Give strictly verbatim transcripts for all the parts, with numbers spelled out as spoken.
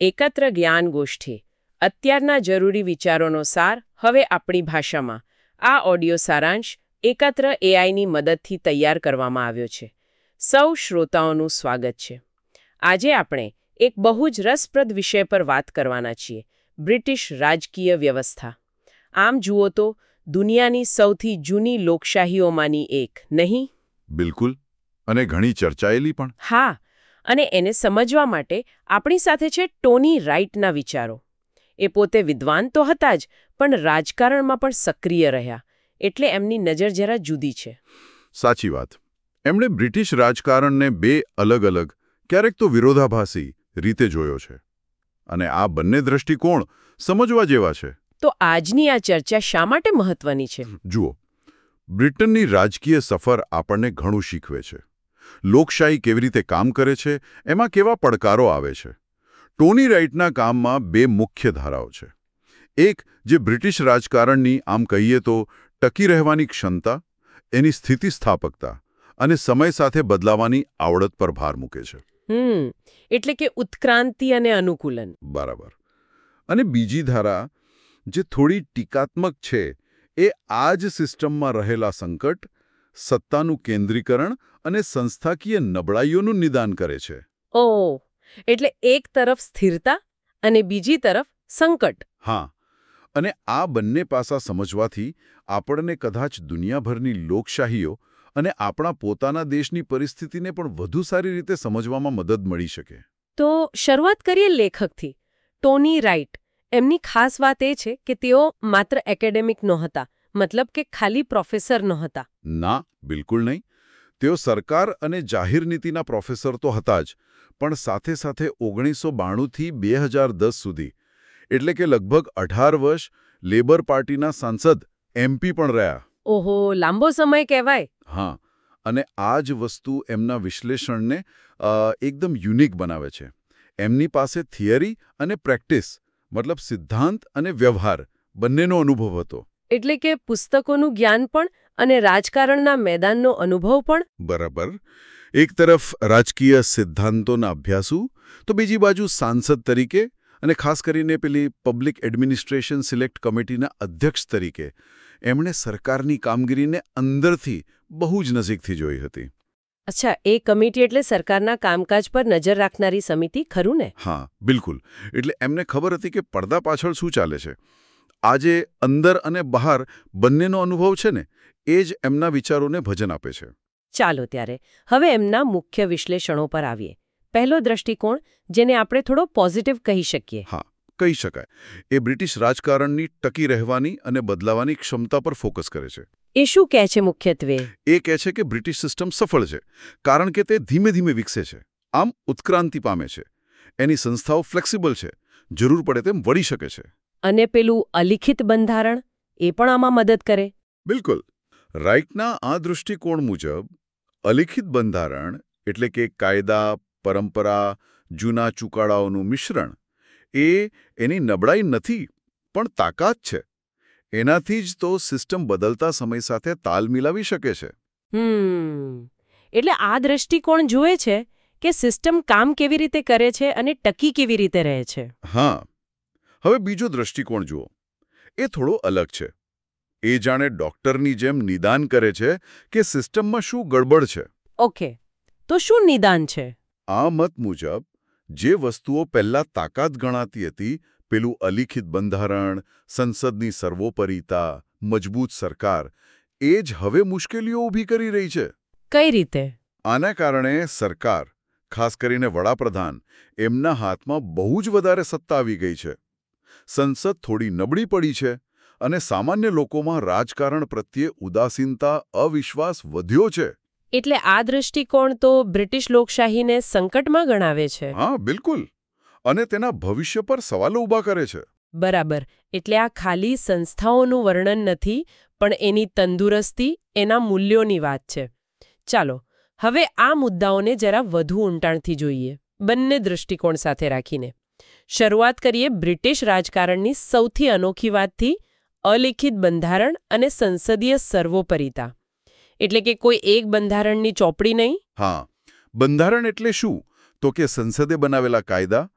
એકત્ર જ્ઞાન ગોષ્ઠી અત્યારના જરૂરી વિચારોનો સાર હવે આપણી ભાષામાં આ ઓડિયો સારાંશ એકત્ર એઆઈની મદદથી તૈયાર કરવામાં આવ્યો છે. સૌ શ્રોતાઓનું સ્વાગત છે. આજે આપણે એક બહુ જ રસપ્રદ વિષય પર વાત કરવાના છીએ, બ્રિટિશ રાજકીય વ્યવસ્થા. આમ જુઓ તો દુનિયાની સૌથી જૂની લોકશાહીઓમાંની એક, નહીં? બિલકુલ, અને ઘણી ચર્ચાયેલી પણ. હા, અને એને સમજવા માટે આપણી સાથે છે ટોની રાઇટના વિચારો. એ પોતે વિદ્વાન તો હતા જ, પણ રાજકારણમાં પણ સક્રિય રહ્યા, એટલે એમની નજર જરા જુદી છે. સાચી વાત. એમણે બ્રિટિશ રાજકારણને બે અલગ અલગ, ક્યારેક તો વિરોધાભાસી રીતે જોયો છે. અને આ બંને દ્રષ્ટિકોણ સમજવા જેવા છે. તો આજની આ ચર્ચા શા માટે મહત્વની છે? જુઓ, બ્રિટનની રાજકીય સફર આપણને ઘણું શીખવે છે. લોકશાહી કેવી રીતે કામ કરે છે, એમાં કેવા પડકારો આવે છે. ટોની રાઇટના કામમાં બે મુખ્ય ધારાઓ છે. એક જે બ્રિટિશ રાજકારણની આમ કહીએ તો ટકી રહેવાની ક્ષમતા, એની સ્થિતિસ્થાપકતા અને સમય સાથે બદલાવાની આવડત પર ભાર મૂકે છે. હમ એટલે કે ઉત્ક્રાંતિ અને અનુકૂલન. બરાબર. અને બીજી ધારા જે થોડી ટીકાત્મક છે, એ આ જ સિસ્ટમમાં રહેલા સંકટ, સત્તાનું કેન્દ્રીકરણ અને સંસ્થાકીય નબળાઈઓનું નિદાન કરે છે. ઓહ, એટલે એક તરફ સ્થિરતા અને બીજી તરફ સંકટ. હા, અને આ બંને પાસા સમજવાથી આપણને કદાચ દુનિયાભરની લોકશાહીઓ અને આપણા પોતાના દેશની પરિસ્થિતિને પણ વધુ સારી રીતે સમજવામાં મદદ મળી શકે. તો શરૂઆત કરીએ લેખકથી. Tony right. એમની ખાસ વાત એ છે કે તેઓ માત્ર એકેડેમિક નહોતા, મતલબ કે ખાલી પ્રોફેસર નહોતા. ના, બિલકુલ નહીં. તેઓ સરકાર અને જાહેર નીતિના પ્રોફેસર તો હતા જ, પણ સાથે સાથે ઓગણીસો બાણુંથી બે હજાર દસ સુધી, એટલે કે લગભગ અઢાર વર્ષ લેબર પાર્ટીના સાંસદ, એમપી પણ રહ્યા. ઓહો, લાંબો સમય કહેવાય. હા, અને આ જ વસ્તુ એમના વિશ્લેષણને એકદમ યુનિક બનાવે છે. એમની પાસે થિયરી અને પ્રેક્ટિસ, મતલબ સિદ્ધાંત અને વ્યવહાર, બંનેનો અનુભવ હતો. એટલે કે પુસ્તકોનું જ્ઞાન પણ અને રાજકારણના મેદાનનો અનુભવ પણ. બરાબર. એક તરફ રાજકીય સિદ્ધાંતોના અભ્યાસુ, તો બીજી બાજુ સાંસદ તરીકે અને ખાસ કરીને પેલી પબ્લિક એડમિનિસ્ટ્રેશન સિલેક્ટ કમિટીના અધ્યક્ષ તરીકે એમણે સરકારની કામગીરીને અંદરથી બહુ જ નજીકથી જોઈ હતી. અચ્છા, એ કમિટી એટલે સરકારના કામકાજ પર નજર રાખનારી સમિતિ, ખરું ને? હા, બિલકુલ. એટલે એમને ખબર હતી કે પડદા પાછળ શું ચાલે છે. આજે અંદર અને બહાર બંનેનો અનુભવ છે ને, એ જ એમના વિચારોને ભજન આપે છે. ચાલો ત્યારે હવે એમના મુખ્ય વિશ્લેષણો પર આવીએ. પહેલો દ્રષ્ટિકોણ, જેને આપણે થોડો પોઝિટિવ કહી શકીએ. હા, કહી શકાય. એ બ્રિટિશ રાજકારણની ટકી રહેવાની અને બદલાવાની ક્ષમતા પર ફોકસ કરે છે. એ શું કહે છે મુખ્યત્વે? એ કહે છે કે બ્રિટિશ સિસ્ટમ સફળ છે, કારણ કે તે ધીમે ધીમે વિકસે છે, આમ ઉત્ક્રાંતિ પામે છે. એની સંસ્થાઓ ફ્લેક્સિબલ છે, જરૂર પડે તેમ વળી શકે છે. અને પેલું અલિખિત બંધારણ, એ પણ આમાં મદદ કરે? બિલકુલ. રાઇટના આ દૃષ્ટિકોણ મુજબ અલિખિત બંધારણ એટલે કે કાયદા, પરંપરા, જૂના ચુકાદાઓનું મિશ્રણ, એ એની નબળાઈ નથી, પણ તાકાત છે. એનાથી જ તો સિસ્ટમ બદલતા સમય સાથે તાલ મિલાવી શકે છે. હમ એટલે આ દ્રષ્ટિકોણ જુએ છે કે સિસ્ટમ કામ કેવી રીતે કરે છે અને ટકી કેવી રીતે રહે છે. હા. હવે બીજો દ્રષ્ટિકોણ જુઓ. એ થોડો અલગ છે. એ જાણે ડોક્ટરની જેમ નિદાન કરે છે કે સિસ્ટમમાં શું ગડબડ છે. ઓકે, તો શું નિદાન છે? આ મત મુજબ જે વસ્તુઓ પહેલા તાકાત ગણાતી હતી, પેલું અલિખિત બંધારણ, સંસદની સર્વોપરિતા, મજબૂત સરકાર, એ જ હવે મુશ્કેલીઓ ઊભી કરી રહી છે. કઈ રીતે? આના કારણે સરકાર, ખાસ કરીને વડાપ્રધાન, એમના હાથમાં બહુ જ વધારે સત્તા આવી ગઈ છે. સંસદ થોડી નબળી પડી છે અને સામાન્ય લોકોમાં રાજકારણ પ્રત્યે ઉદાસીનતા, અવિશ્વાસ વધ્યો છે. એટલે આ દ્રષ્ટિકોણ તો બ્રિટિશ લોકશાહીને સંકટમાં ગણાવે છે. હા, બિલકુલ. અને તેના ભવિષ્ય પર સવાલો ઊભા કરે છે. બરાબર. એટલે આ ખાલી સંસ્થાઓનું વર્ણન નથી, પણ એની તંદુરસ્તી, એના મૂલ્યોની વાત છે. ચાલો હવે આ મુદ્દાઓને જરા વધુ ઊંડાણથી જોઈએ, બંને દૃષ્ટિકોણ સાથે રાખીને. શરૂઆત કરીએ બ્રિટિશ રાજકારણની સૌથી અનોખી વાતથી, અલિખિત બંધારણ અને સંસદીય સર્વોપરિતા. એટલે કે કોઈ એક બંધારણની ચોપડી નહીં. હા, બંધારણ એટલે શું? તો કે સંસદે બનાવેલા કાયદા,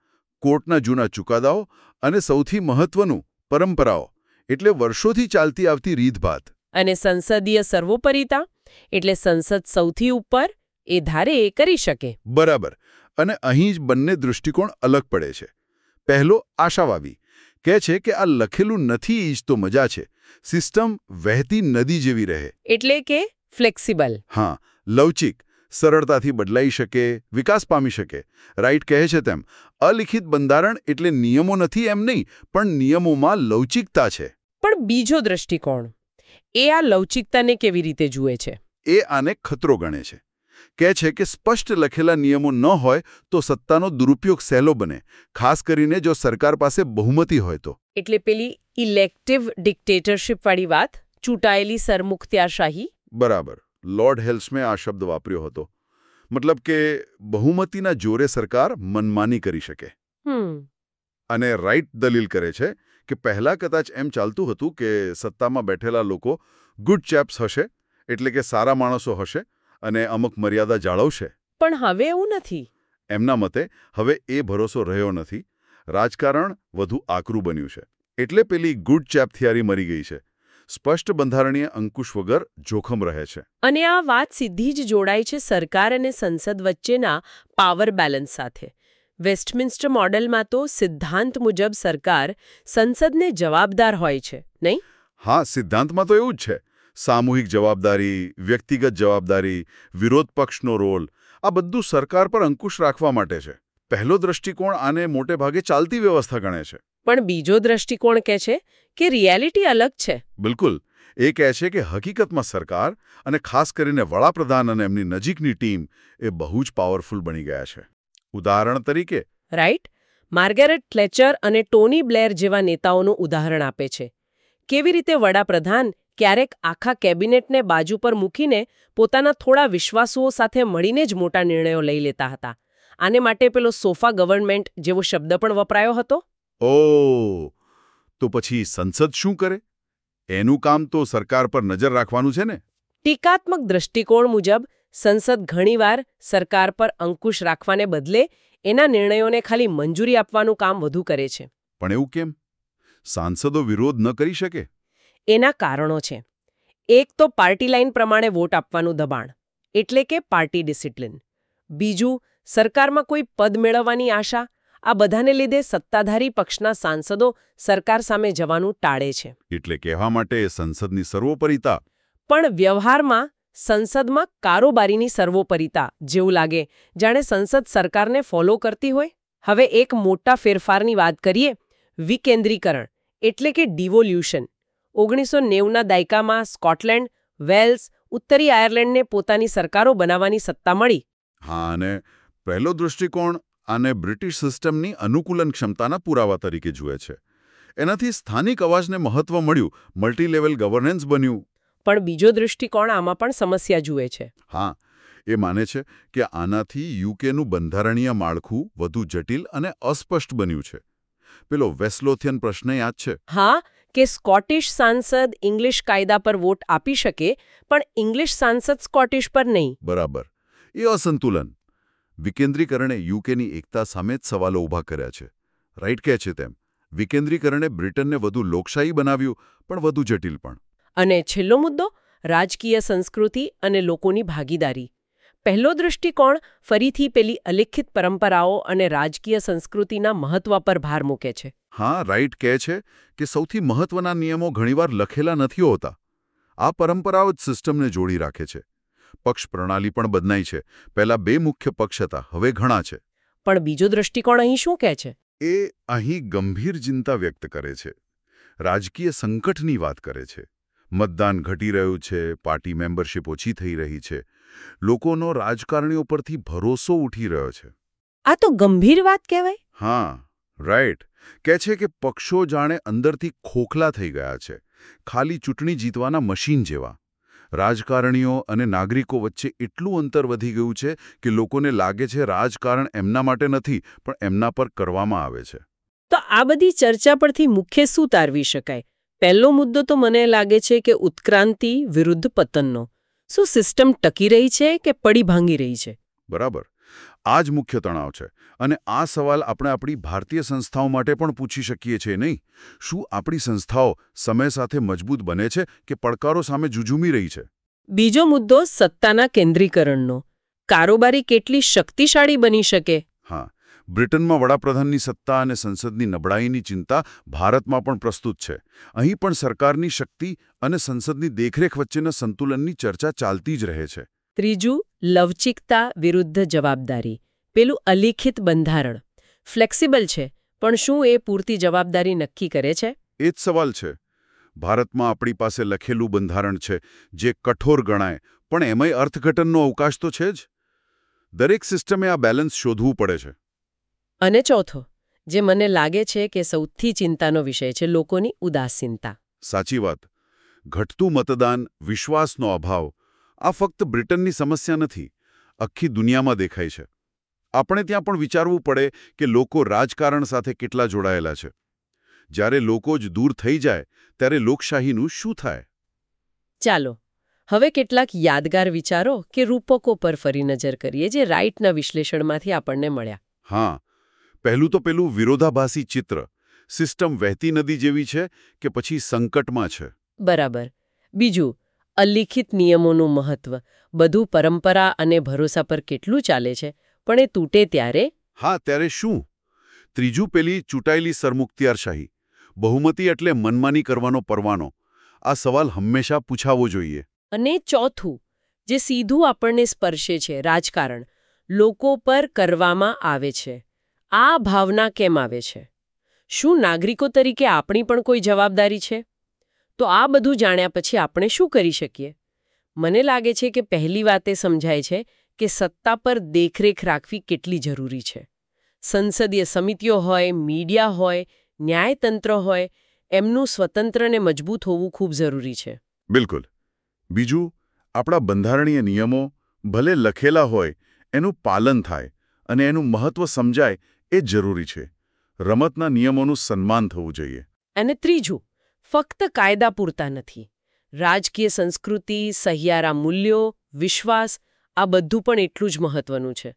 કોર્ટના જૂના ચુકાદાઓ અને સૌથી મહત્વનું પરંપરાઓ એટલે વર્ષોથી ચાલતી આવતી રીતભાત. અને સંસદીય સર્વોપરિતા એટલે સંસદ સૌથી ઉપર એ ધારે એ કરી શકે. બરાબર. અને અહીં જ બંને દૃષ્ટિકોણ અલગ પડે છે. પહેલો આશાવાદી કહે છે કે આ લખેલું નથી ઈ જ તો મજા છે. સિસ્ટમ વહેતી નદી જેવી રહે. એટલે કે ફ્લેક્સિબલ. હા, લવચિક, સરળતાથી બદલાઈ શકે, વિકાસ પામી શકે. રાઈટ કહે છે તેમ અલિખિત બંધારણ એટલે નિયમો નથી એમ નહીં, પણ નિયમોમાં લવચિકતા છે. પણ બીજો દૃષ્ટિકોણ એ આ લવચિકતાને કેવી રીતે જુએ છે? એ આને ખતરો ગણે છે. કહે છે કે સ્પષ્ટ લખેલા નિયમો ન હોય તો સત્તાનો દુરુપયોગ સહેલો બને, ખાસ કરીને જો સરકાર પાસે બહુમતી હોય તો. એટલે પેલી ઇલેક્ટિવ ડિક્ટેટરશિપવાળી વાત, ચૂંટાયેલી સરમુખત્યારશાહી. બરાબર. લોર્ડ હેલ્સમે આ શબ્દ વાપર્યો હતો. મતલબ કે બહુમતીના જોરે સરકાર મનમાની કરી શકે. હમ અને રાઈટ દલીલ કરે છે કે પહેલા કદાચ એમ ચાલતું હતું કે સત્તામાં બેઠેલા લોકો ગુડ ચેપ્સ હશે, એટલે કે સારા માણસો હશે અને અમુક મર્યાદા જાળવશે. પણ હવે એવું નથી. એમના મતે હવે એ ભરોસો રહ્યો નથી. રાજકારણ વધુ આકરું બન્યું છે. એટલે પેલી ગુડ ચેપ થિયરી મરી ગઈ છે. સ્પષ્ટ બંધારણીય અંકુશ વગર જોખમ રહે છે. અને આ વાત સીધી જ જોડાય છે સરકાર અને સંસદ વચ્ચેના પાવર બેલેન્સ સાથે. વેસ્ટમિન્સ્ટર મોડેલમાં તો સિદ્ધાંત મુજબ સરકાર સંસદને જવાબદાર હોય છે, નહીં? હા, સિદ્ધાંતમાં તો એવું જ છે. સામૂહિક જવાબદારી, વ્યક્તિગત જવાબદારી, વિરોધ પક્ષનો રોલ, આ બધું સરકાર પર અંકુશ રાખવા માટે છે. પહેલો દૃષ્ટિકોણ આને મોટે ભાગે ચાલતી વ્યવસ્થા ગણે છે. પણ બીજો દૃષ્ટિકોણ કહે છે કે રિયાલિટી અલગ છે. બિલકુલ. એ કહે છે કે હકીકતમાં સરકાર અને ખાસ કરીને વડાપ્રધાન અને એમની નજીકની ટીમ એ બહુ જ પાવરફુલ બની ગયા છે. ઉદાહરણ તરીકે રાઈટ, માર્ગારેટ થેચર અને ટોની બ્લેર જેવા નેતાઓનું ઉદાહરણ આપે છે. કેવી રીતે વડાપ્રધાન ક્યારેક આખા કેબિનેટને બાજુ પર મૂકીને પોતાના થોડા વિશ્વાસુઓ સાથે મળીને જ મોટા નિર્ણયો લઈ લેતા હતા. આને માટે પેલો સોફા ગવર્નમેન્ટ જેવો શબ્દ પણ વપરાયો હતો. ઓ તો પછી સંસદ શું કરે? એનું કામ તો સરકાર પર નજર રાખવાનું છે ને? ટીકાત્મક દૃષ્ટિકોણ મુજબ સંસદ ઘણીવાર સરકાર પર અંકુશ રાખવાને બદલે એના નિર્ણયોને ખાલી મંજૂરી આપવાનું કામ વધુ કરે છે. પણ એવું કેમ? સાંસદો વિરોધ ન કરી શકે? એના કારણો છે. એક તો પાર્ટી લાઇન પ્રમાણે વોટ આપવાનું દબાણ, એટલે કે પાર્ટી ડિસિપ્લિન. બીજું, સરકારમાં કોઈ પદ મેળવવાની આશા. આ બધાને લીધે સત્તાધારી પક્ષના સાંસદો સરકાર સામે જવાનું ટાળે છે. એટલે કહેવા માટે સંસદની સર્વોપરિતા. પણ વ્યવહારમાં સંસદમાં કારોબારીની સર્વોપરિતા જેવું લાગે, જાણે સંસદ સરકારને ફોલો કરતી હોય. હવે એક મોટા ફેરફારની વાત કરીએ, વિકેન્દ્રીકરણ એટલે કે ડિવોલ્યુશન. ઓગણીસો નેવુંના દાયકામાં સ્કોટલેન્ડ, વેલ્સ, ઉત્તરી આયર્લેન્ડને પોતાની સરકારો બનાવવાની સત્તા મળી. હા, અને પહેલો દૃષ્ટિકોણ આને બ્રિટિશ સિસ્ટમની અનુકૂલન ક્ષમતાના પુરાવા તરીકે જુએ છે. એનાથી સ્થાનિક અવાજને મહત્વ મળ્યું, મલ્ટી લેવલ ગવર્નન્સ બન્યું. પણ બીજો દૃષ્ટિકોણ આમાં પણ સમસ્યા જુએ છે. હા, એ માને છે કે આનાથી યુકેનું બંધારણીય માળખું વધુ જટિલ અને અસ્પષ્ટ બન્યું છે. પેલો વેસ્લોથિયન પ્રશ્ન યાદ છે? હા, કે સ્કોટિશ સાંસદ ઇંગ્લિશ કાયદા પર વોટ આપી શકે, પણ ઇંગ્લિશ સાંસદ સ્કોટિશ પર નહીં. બરાબર. એ અસંતુલન. વિકેન્દ્રીકરણે યુકેની એકતા સામે જ સવાલો ઊભા કર્યા છે. રાઈટ કહે છે તેમ વિકેન્દ્રીકરણે બ્રિટનને વધુ લોકશાહી બનાવ્યું, પણ વધુ જટિલ પણ. અને છેલ્લો મુદ્દો, રાજકીય સંસ્કૃતિ અને લોકોની ભાગીદારી. પહેલો દૃષ્ટિકોણ ફરીથી પેલી અલિખિત પરંપરાઓ અને રાજકીય સંસ્કૃતિના મહત્વ પર ભાર મૂકે છે. હા, રાઈટ કહે છે કે સૌથી મહત્વના નિયમો ઘણીવાર લખેલા નથી હોતા. આ પરંપરાઓ જ સિસ્ટમને જોડી રાખે છે. પક્ષ પ્રણાલી પણ બદલાઈ છે. પહેલા બે મુખ્ય પક્ષ હતા, હવે ઘણા છે. પણ બીજો દૃષ્ટિકોણ અહીં શું કહે છે? એ અહીં ગંભીર ચિંતા વ્યક્ત કરે છે. રાજકીય સંકટની વાત કરે છે. મતદાન ઘટી રહ્યું છે, પાર્ટી મેમ્બરશિપ ઓછી થઈ રહી છે, લોકોનો રાજકારણીઓ પરથી ભરોસો ઉઠી રહ્યો છે. આ તો ગંભીર વાત કહેવાય. હા, રાઈટ. કહે છે કે પક્ષો જાણે અંદરથી ખોખલા થઈ ગયા છે, ખાલી ચૂંટણી જીતવાના મશીન જેવા. રાજકારણીઓ અને નાગરિકો વચ્ચે એટલું અંતર વધી ગયું છે કે લોકોને લાગે છે રાજકારણ એમના માટે નથી, પણ એમના પર કરવામાં આવે છે. તો આ બધી ચર્ચા પરથી મુખ્ય શું તારવી શકાય? પહેલો મુદ્દો તો મને લાગે છે કે ઉત્ક્રાંતિ વિરુદ્ધ પતનનો. શું સિસ્ટમ ટકી રહી છે કે પડી ભાંગી રહી છે? બરાબર. આ જ મુખ્ય તણાવ છે. અને આ સવાલ આપણે આપણી ભારતીય સંસ્થાઓ માટે પણ પૂછી શકીએ છીએ નહીં? શું આપણી સંસ્થાઓ સમય સાથે મજબૂત બને છે કે પડકારો સામે ઝૂઝૂમી રહી છે? બીજો મુદ્દો સત્તાના કેન્દ્રીકરણનો. કારોબારી કેટલી શક્તિશાળી બની શકે? હા, બ્રિટનમાં વડાપ્રધાનની સત્તા અને સંસદની નબળાઈની ચિંતા ભારતમાં પણ પ્રસ્તુત છે. અહીં પણ સરકારની શક્તિ અને સંસદની દેખરેખ વચ્ચેના સંતુલનની ચર્ચા ચાલતી જ રહે છે. ત્રીજું, લવચિકતા વિરુદ્ધ જવાબદારી. પેલું અલિખિત બંધારણ ફ્લેક્સિબલ છે, પણ શું એ પૂરતી જવાબદારી નક્કી કરે છે? એ જ સવાલ છે. ભારતમાં આપણી પાસે લખેલું બંધારણ છે જે કઠોર ગણાય, પણ એમાંય અર્થઘટનનો અવકાશ તો છે જ. દરેક સિસ્ટમે આ બેલેન્સ શોધવું પડે છે. અને ચોથો, જે મને લાગે છે કે સૌથી ચિંતાનો વિષય છે, લોકોની ઉદાસીનતા. સાચી વાત. ઘટતું મતદાન, વિશ્વાસનો અભાવ, આ ફક્ત બ્રિટનની સમસ્યા નથી, આખી દુનિયામાં દેખાય છે. આપણે ત્યાં પણ વિચારવું પડે કે લોકો રાજકારણ સાથે કેટલા જોડાયેલા છે. જ્યારે લોકો જ દૂર થઈ જાય ત્યારે લોકશાહીનું શું થાય? ચાલો હવે કેટલાક યાદગાર વિચારો કે રૂપકો પર ફરી નજર કરીએ જે રાઇટના વિશ્લેષણમાંથી આપણને મળ્યા. હા, પહેલું તો પેલું વિરોધાભાસી ચિત્ર. સિસ્ટમ વહેતી નદી જેવી છે કે પછી સંકટમાં છે? બરાબર. બીજું, અલિખિત નિયમોનું મહત્વ. બધું પરંપરા અને ભરોસા પર કેટલું ચાલે છે, પણ એ તૂટે ત્યારે? હા, ત્યારે શું? ત્રીજું, પેલી ચૂંટાયેલી સરમુખત્યારશાહી. બહુમતી એટલે મનમાની કરવાનો પરવાનો. આ સવાલ હંમેશા પૂછાવો જોઈએ. અને ચોથું, જે સીધું આપણને સ્પર્શે છે, રાજકારણ લોકો પર કરવામાં આવે છે. આ ભાવના કેમ આવે છે? શું નાગરિકો તરીકે આપણી પણ કોઈ જવાબદારી છે? તો આ બધું જાણ્યા પછી આપણે શું કરી શકીએ? મને લાગે છે કે પહેલી વાત એ સમજાય છે કે સત્તા પર દેખરેખ રાખવી કેટલી જરૂરી છે. સંસદીય સમિતિઓ હોય, મીડિયા હોય, ન્યાયતંત્ર હોય, એમનું સ્વતંત્ર ને મજબૂત હોવું ખૂબ જરૂરી છે. બિલકુલ. બીજું, આપણા બંધારણીય નિયમો ભલે લખેલા હોય, એનું પાલન થાય અને એનું મહત્વ સમજાય એ જરૂરી છે. રમતના નિયમોનું સન્માન થવું જોઈએ. અને ત્રીજું, ફક્ત કાયદા પૂરતા નથી. રાજકીય સંસ્કૃતિ, સહિયારા મૂલ્યો, વિશ્વાસ, આ બધું પણ એટલું જ મહત્વનું છે.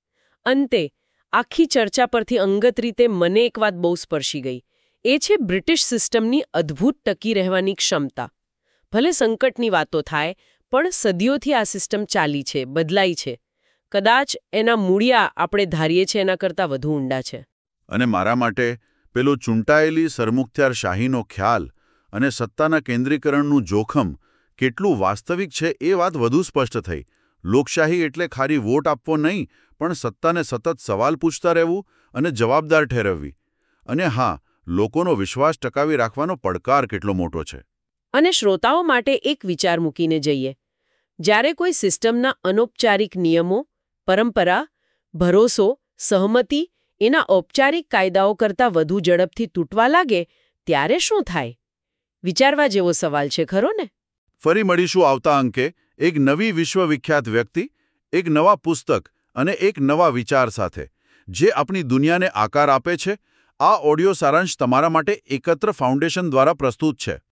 અંતે આખી ચર્ચા પરથી અંગત રીતે મને એક વાત બહુ સ્પર્શી ગઈ. એ છે બ્રિટિશ સિસ્ટમની અદ્ભુત ટકી રહેવાની ક્ષમતા. ભલે સંકટની વાતો થાય, પણ સદીઓથી આ સિસ્ટમ ચાલી છે, બદલાઈ છે. કદાચ એના મૂળિયા આપણે ધારીએ છીએ એના કરતાં વધુ ઊંડા છે. અને મારા માટે પેલો ચૂંટાયેલી સરમુખત્યારશાહીનો ખ્યાલ અને સત્તાના કેન્દ્રીકરણનું જોખમ કેટલું વાસ્તવિક છે એ વાત વધુ સ્પષ્ટ થઈ. લોકશાહી એટલે ખાલી વોટ આપવો નહીં, પણ સત્તાને સતત સવાલ પૂછતા રહેવું અને જવાબદાર ઠેરવવી. અને હા, લોકોનો વિશ્વાસ ટકાવી રાખવાનો પડકાર કેટલો મોટો છે. અને શ્રોતાઓ માટે એક વિચાર મૂકીને જઈએ. જ્યારે કોઈ સિસ્ટમના અનૌપચારિક નિયમો, પરંપરા, ભરોસો, સહમતિ એના ઔપચારિક કાયદાઓ કરતાં વધુ ઝડપથી તૂટવા લાગે ત્યારે શું થાય? વિચારવા જેવો સવાલ છે, ખરો ને? ફરી મળીશું આવતા અંકે એક નવી વિશ્વવિખ્યાત વ્યક્તિ, એક નવા પુસ્તક અને એક નવા વિચાર સાથે, જે આપણી દુનિયાને આકાર આપે છે. આ ઓડિયો સારાંશ તમારા માટે એકત્ર ફાઉન્ડેશન દ્વારા પ્રસ્તુત છે.